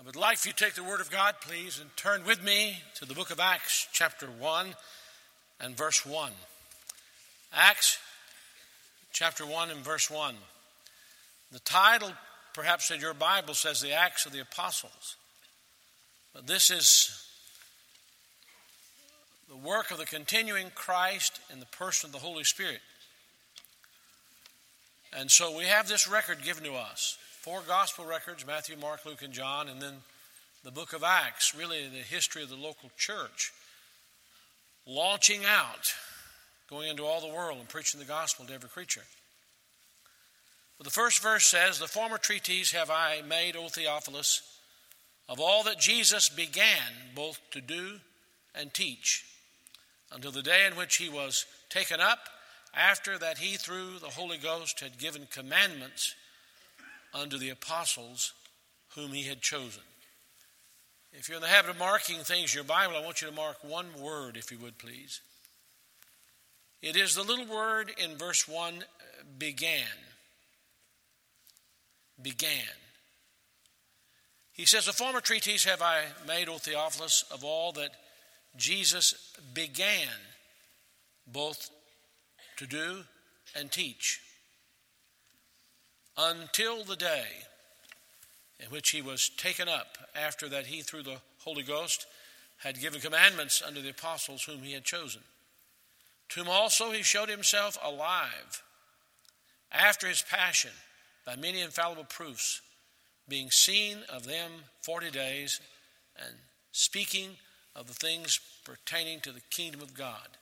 I would like for you to take the Word of God, please, and turn with me to the book of Acts, chapter 1 and verse 1. Acts, chapter 1 and verse 1. The title, perhaps in your Bible, says the Acts of the Apostles. But this is the work of the continuing Christ in the person of the Holy Spirit. And so we have this record given to us. 4 gospel records, Matthew, Mark, Luke, and John, and then the book of Acts, really the history of the local church, launching out, going into all the world and preaching the gospel to every creature. But the first verse says, "The former treatise have I made, O Theophilus, of all that Jesus began both to do and teach, until the day in which he was taken up, after that he through the Holy Ghost had given commandments unto the apostles whom he had chosen." If you're in the habit of marking things in your Bible, I want you to mark one word, if you would, please. It is the little word in verse 1, began. Began. He says, "The former treatise have I made, O Theophilus, of all that Jesus began both to do and teach, until the day in which he was taken up, after that he through the Holy Ghost had given commandments unto the apostles whom he had chosen. To whom also he showed himself alive after his passion by many infallible proofs, being seen of them 40 days, and speaking of the things pertaining to the kingdom of God."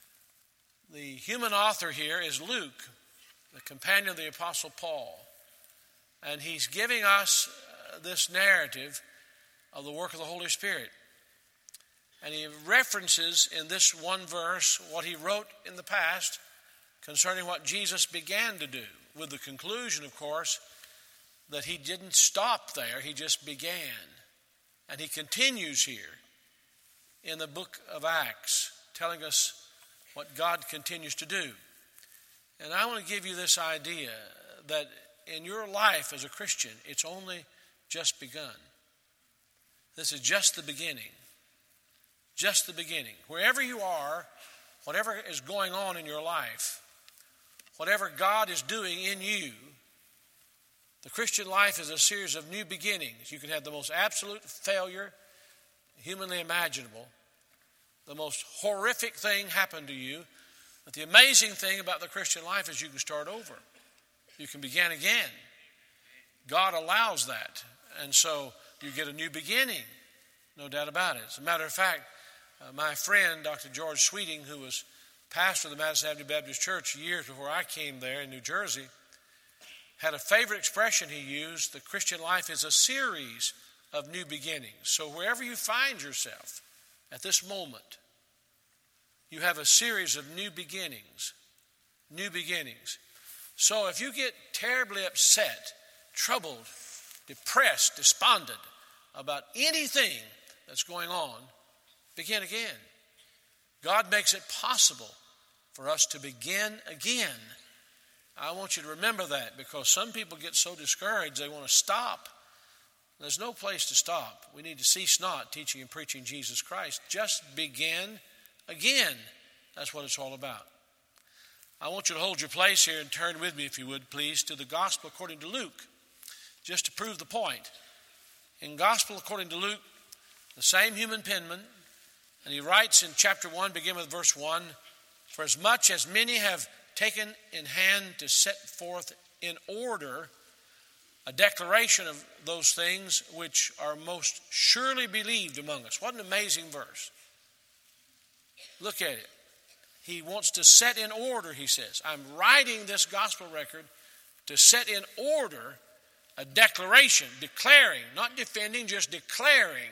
The human author here is Luke, the companion of the Apostle Paul. And he's giving us this narrative of the work of the Holy Spirit. And he references in this one verse what he wrote in the past concerning what Jesus began to do, with the conclusion, of course, that he didn't stop there, he just began. And he continues here in the book of Acts, telling us what God continues to do. And I want to give you this idea that in your life as a Christian, it's only just begun. This is just the beginning. Just the beginning. Wherever you are, whatever is going on in your life, whatever God is doing in you, the Christian life is a series of new beginnings. You can have the most absolute failure humanly imaginable, the most horrific thing happen to you, but the amazing thing about the Christian life is you can start over. You can begin again. God allows that. And so you get a new beginning. No doubt about it. As a matter of fact, my friend, Dr. George Sweeting, who was pastor of the Madison Avenue Baptist Church years before I came there in New Jersey, had a favorite expression he used: the Christian life is a series of new beginnings. So wherever you find yourself at this moment, you have a series of new beginnings. New beginnings. So if you get terribly upset, troubled, depressed, despondent about anything that's going on, begin again. God makes it possible for us to begin again. I want you to remember that, because some people get so discouraged they want to stop. There's no place to stop. We need to cease not teaching and preaching Jesus Christ. Just begin again. That's what it's all about. I want you to hold your place here and turn with me, if you would, please, to the Gospel according to Luke, just to prove the point. In Gospel according to Luke, the same human penman, and he writes in chapter 1, begin with verse 1, "For as much as many have taken in hand to set forth in order a declaration of those things which are most surely believed among us." What an amazing verse. Look at it. He wants to set in order, he says. I'm writing this gospel record to set in order a declaration, declaring, not defending, just declaring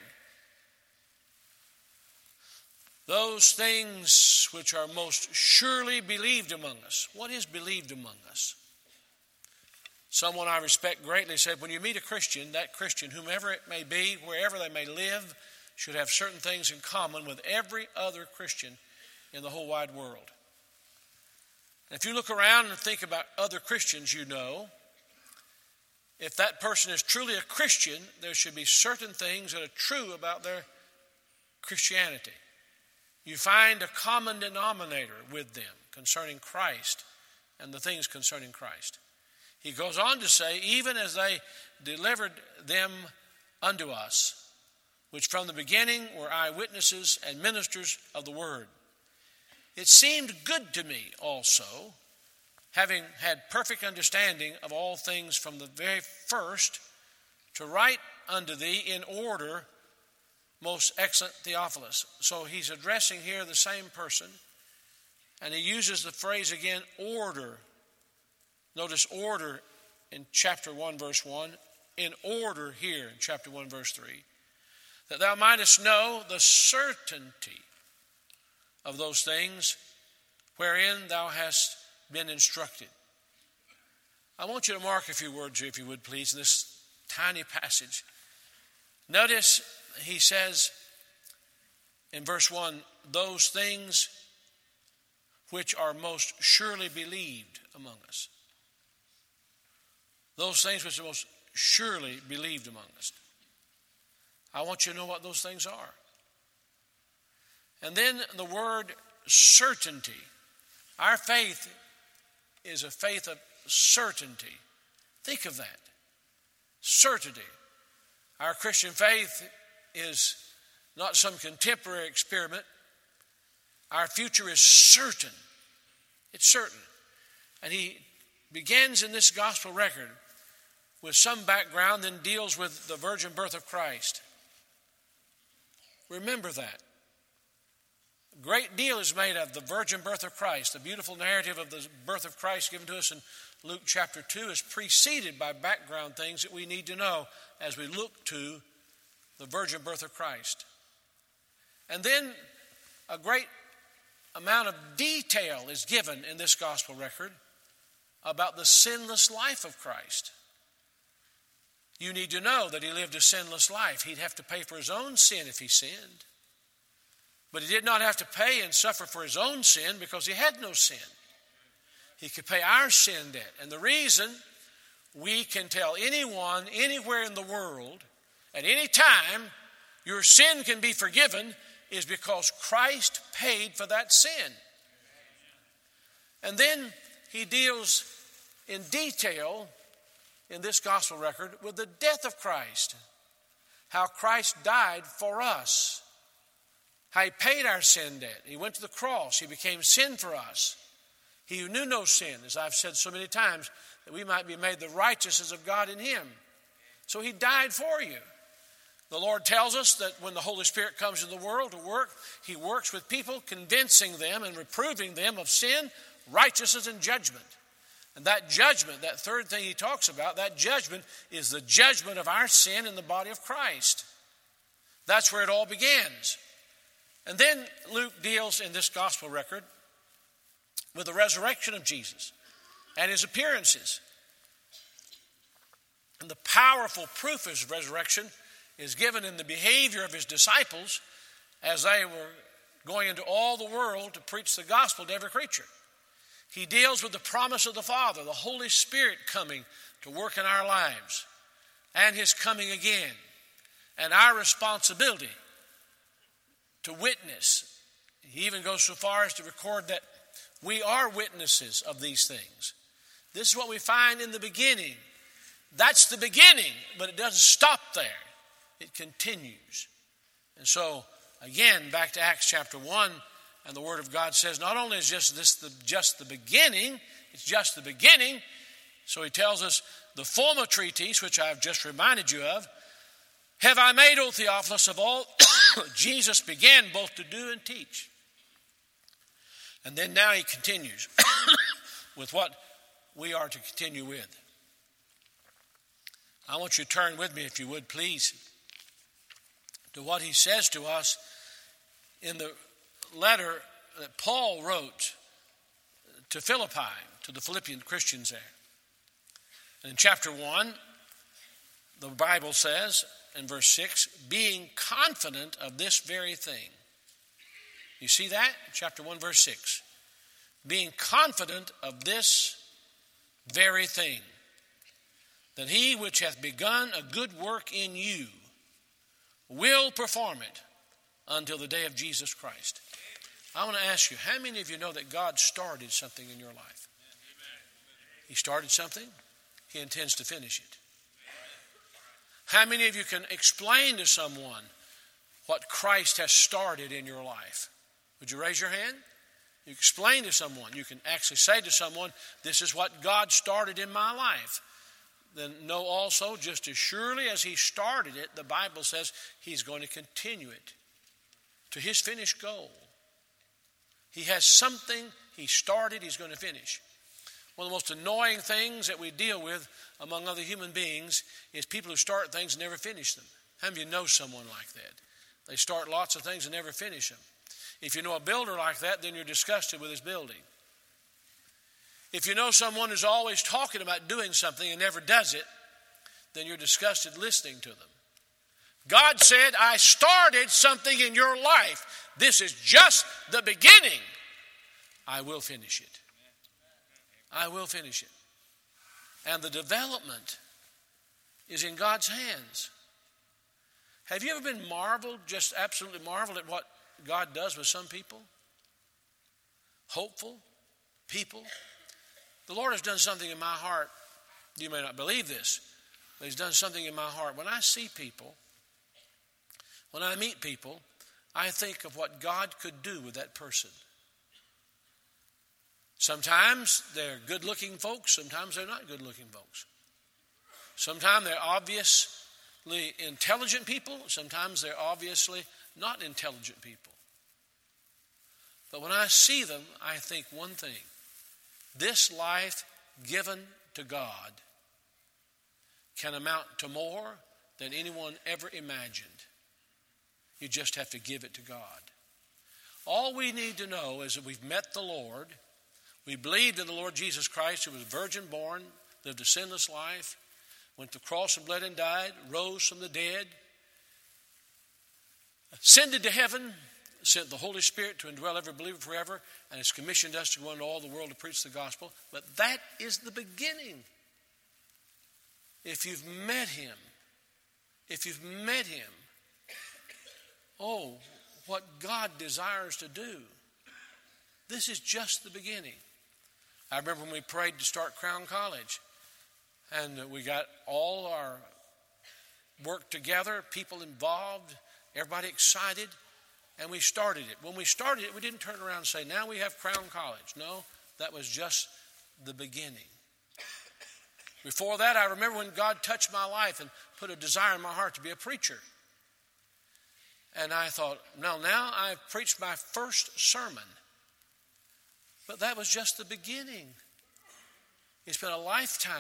those things which are most surely believed among us. What is believed among us? Someone I respect greatly said, when you meet a Christian, that Christian, whomever it may be, wherever they may live, should have certain things in common with every other Christian in the whole wide world. And if you look around and think about other Christians you know, if that person is truly a Christian, there should be certain things that are true about their Christianity. You find a common denominator with them concerning Christ and the things concerning Christ. He goes on to say, even as they delivered them unto us, which from the beginning were eyewitnesses and ministers of the word. It seemed good to me also, having had perfect understanding of all things from the very first, to write unto thee in order, most excellent Theophilus. So he's addressing here the same person, and he uses the phrase again, order. Notice order in chapter 1, verse 1, in order here in chapter 1, verse 3, that thou mightest know the certainty of those things wherein thou hast been instructed. I want you to mark a few words here, if you would please, in this tiny passage. Notice he says in verse 1, those things which are most surely believed among us. Those things which are most surely believed among us. I want you to know what those things are. And then the word certainty. Our faith is a faith of certainty. Think of that. Certainty. Our Christian faith is not some contemporary experiment. Our future is certain. It's certain. And he begins in this gospel record with some background, then deals with the virgin birth of Christ. Remember that. A great deal is made of the virgin birth of Christ. The beautiful narrative of the birth of Christ given to us in Luke chapter 2 is preceded by background things that we need to know as we look to the virgin birth of Christ. And then a great amount of detail is given in this gospel record about the sinless life of Christ. You need to know that he lived a sinless life. He'd have to pay for his own sin if he sinned. But he did not have to pay and suffer for his own sin because he had no sin. He could pay our sin debt. And the reason we can tell anyone, anywhere in the world, at any time, your sin can be forgiven is because Christ paid for that sin. And then he deals in detail in this gospel record with the death of Christ. How Christ died for us. How he paid our sin debt. He went to the cross. He became sin for us. He who knew no sin, as I've said so many times, that we might be made the righteousness of God in him. So he died for you. The Lord tells us that when the Holy Spirit comes into the world to work, he works with people, convincing them and reproving them of sin, righteousness, and judgment. And that judgment, that third thing he talks about, that judgment is the judgment of our sin in the body of Christ. That's where it all begins. And then Luke deals in this gospel record with the resurrection of Jesus and his appearances. And the powerful proof of his resurrection is given in the behavior of his disciples as they were going into all the world to preach the gospel to every creature. He deals with the promise of the Father, the Holy Spirit coming to work in our lives, and his coming again, and our responsibility to witness. He even goes so far as to record that we are witnesses of these things. This is what we find in the beginning. That's the beginning, but it doesn't stop there. It continues. And so, again, back to Acts chapter 1, and the Word of God says not only is just the beginning, it's just the beginning. So he tells us the former treatise, which I've just reminded you of, have I made, O Theophilus, of all Jesus began both to do and teach. And then now he continues with what we are to continue with. I want you to turn with me, if you would, please, to what he says to us in the letter that Paul wrote to Philippi, to the Philippian Christians there. And in chapter 1, the Bible says, in verse 6, being confident of this very thing. You see that? Chapter 1, verse 6. Being confident of this very thing, that he which hath begun a good work in you will perform it until the day of Jesus Christ. I want to ask you, how many of you know that God started something in your life? He started something, he intends to finish it. How many of you can explain to someone what Christ has started in your life? Would you raise your hand? You explain to someone. You can actually say to someone, this is what God started in my life. Then know also, just as surely as he started it, the Bible says he's going to continue it to his finished goal. He has something he started, he's going to finish. One of the most annoying things that we deal with among other human beings is people who start things and never finish them. How many of you know someone like that? They start lots of things and never finish them. If you know a builder like that, then you're disgusted with his building. If you know someone who's always talking about doing something and never does it, then you're disgusted listening to them. God said, I started something in your life. This is just the beginning. I will finish it. I will finish it. And the development is in God's hands. Have you ever been just absolutely marveled at what God does with some people? Hopeful people. The Lord has done something in my heart. You may not believe this, but he's done something in my heart. When I see people, when I meet people, I think of what God could do with that person. Sometimes they're good-looking folks. Sometimes they're not good-looking folks. Sometimes they're obviously intelligent people. Sometimes they're obviously not intelligent people. But when I see them, I think one thing. This life given to God can amount to more than anyone ever imagined. You just have to give it to God. All we need to know is that we've met the Lord. We believed in the Lord Jesus Christ, who was virgin born, lived a sinless life, went to the cross and bled and died, rose from the dead, ascended to heaven, sent the Holy Spirit to indwell every believer forever, and has commissioned us to go into all the world to preach the gospel. But that is the beginning. If you've met him, oh, what God desires to do. This is just the beginning. I remember when we prayed to start Crown College, and we got all our work together, people involved, everybody excited, and we started it. When we started it, we didn't turn around and say, now we have Crown College. No, that was just the beginning. Before that, I remember when God touched my life and put a desire in my heart to be a preacher. And I thought, now I've preached my first sermon. But that was just the beginning. It's been a lifetime.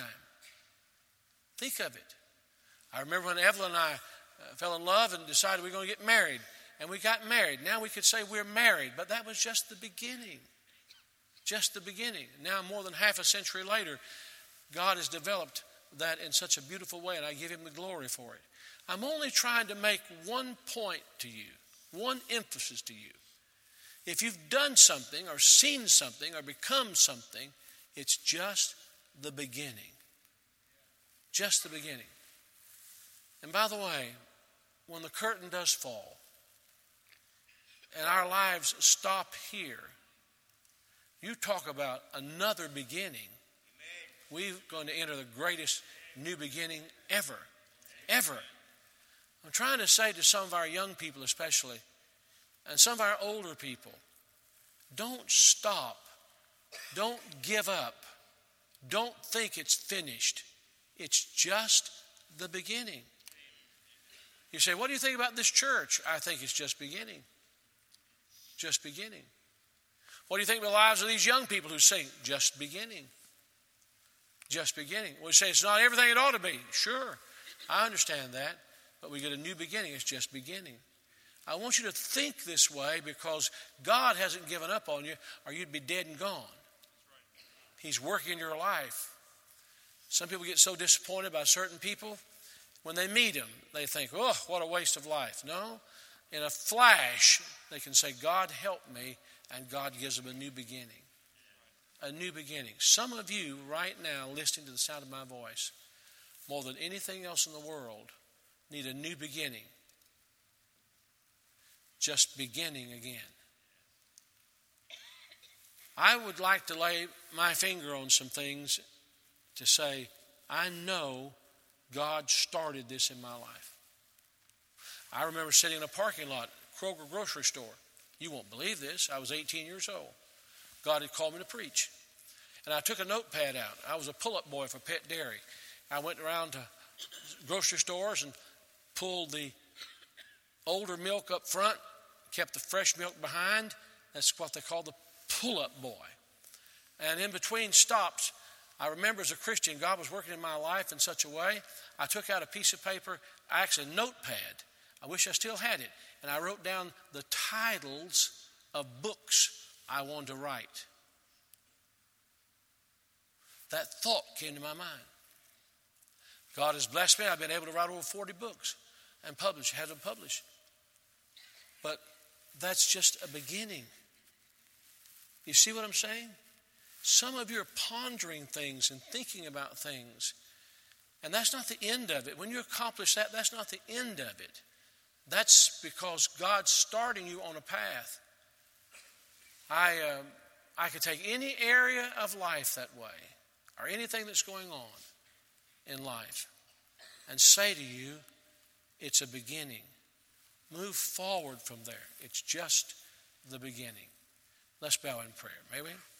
Think of it. I remember when Evelyn and I fell in love and decided we were going to get married. And we got married. Now we could say we're married, but that was just the beginning. Just the beginning. Now, more than half a century later, God has developed that in such a beautiful way, and I give him the glory for it. I'm only trying to make one point to you, one emphasis to you. If you've done something or seen something or become something, it's just the beginning. Just the beginning. And by the way, when the curtain does fall and our lives stop here, you talk about another beginning. We're going to enter the greatest new beginning ever. Ever. I'm trying to say to some of our young people especially, and some of our older people, don't stop. Don't give up. Don't think it's finished. It's just the beginning. You say, what do you think about this church? I think it's just beginning. Just beginning. What do you think of the lives of these young people who sing? Just beginning. Just beginning. We say it's not everything it ought to be. Sure, I understand that. But we get a new beginning. It's just beginning. I want you to think this way because God hasn't given up on you or you'd be dead and gone. He's working in your life. Some people get so disappointed by certain people. When they meet them, they think, oh, what a waste of life. No, in a flash, they can say, God help me, and God gives them a new beginning. A new beginning. Some of you right now listening to the sound of my voice more than anything else in the world, need a new beginning. Just beginning again. I would like to lay my finger on some things to say, I know God started this in my life. I remember sitting in a parking lot, Kroger grocery store. You won't believe this. I was 18 years old. God had called me to preach. And I took a notepad out. I was a pull-up boy for Pet Dairy. I went around to grocery stores and pulled the older milk up front, kept the fresh milk behind. That's what they call the pull-up boy. And in between stops, I remember as a Christian, God was working in my life in such a way, I took out a piece of paper, actually a notepad. I wish I still had it. And I wrote down the titles of books I wanted to write. That thought came to my mind. God has blessed me. I've been able to write over 40 books and had them published. But that's just a beginning. You see what I'm saying? Some of you are pondering things and thinking about things. And that's not the end of it. When you accomplish that, that's not the end of it. That's because God's starting you on a path. I could take any area of life that way, or anything that's going on in life, and say to you, it's a beginning. Move forward from there. It's just the beginning. Let's bow in prayer, may we?